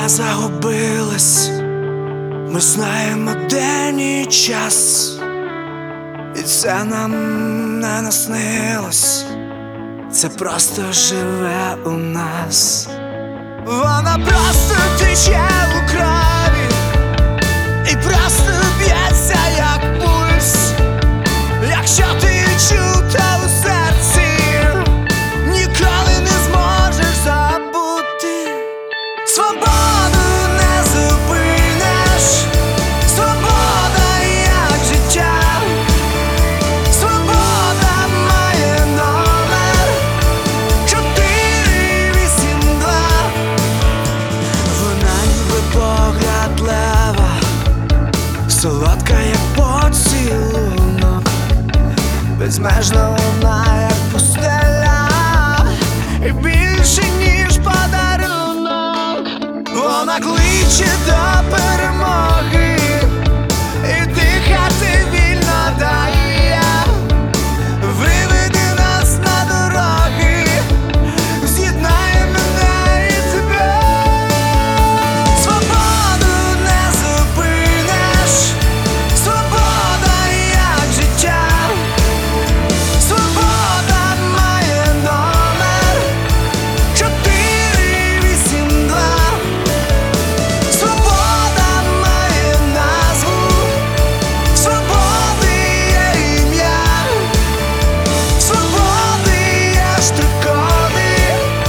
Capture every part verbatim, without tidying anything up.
не загубилась, ми знаємо день і час, і це нам не наснилось, це просто живе у нас. Вона просто тече у крові і просто б'ється як пульс. Якщо ти чув, то у серці ніколи не зможеш забути. Свободу не зупиниш, свобода як життя, свобода має номер чотири вісім два. Вона ніби погляд лева, солодка як поцілунок, безмежно вона як пустеля, і більше ніж подарунок. Вона кличе до перемоги, і дихати вільно дає. Виведи нас на дороги, з'єднає мене і тебе. Свободу не зупиниш, свобода як життя, свобода має номер чотири вісім два. Свобода має назву, свободи є ім'я, свободи є штукові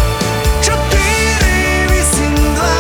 чотири вісім два.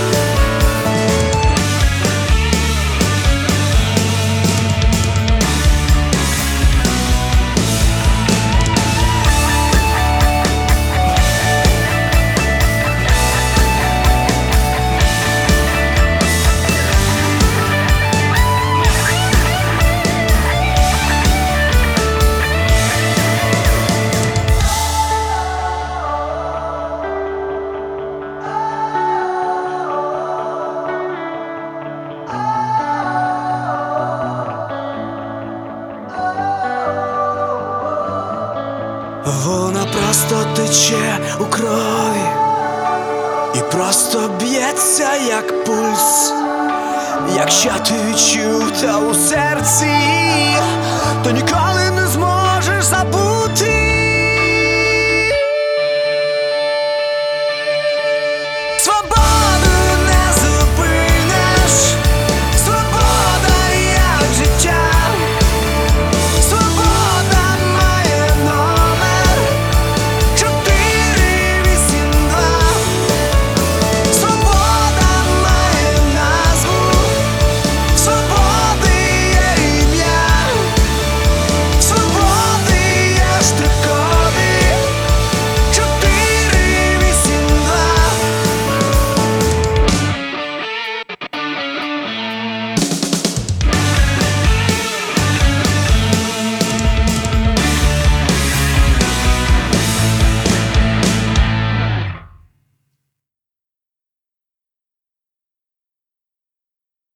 Вона просто тече у крові і просто б'ється як пульс. Якщо ти відчув та у серці, то ніколи не зможеш забути.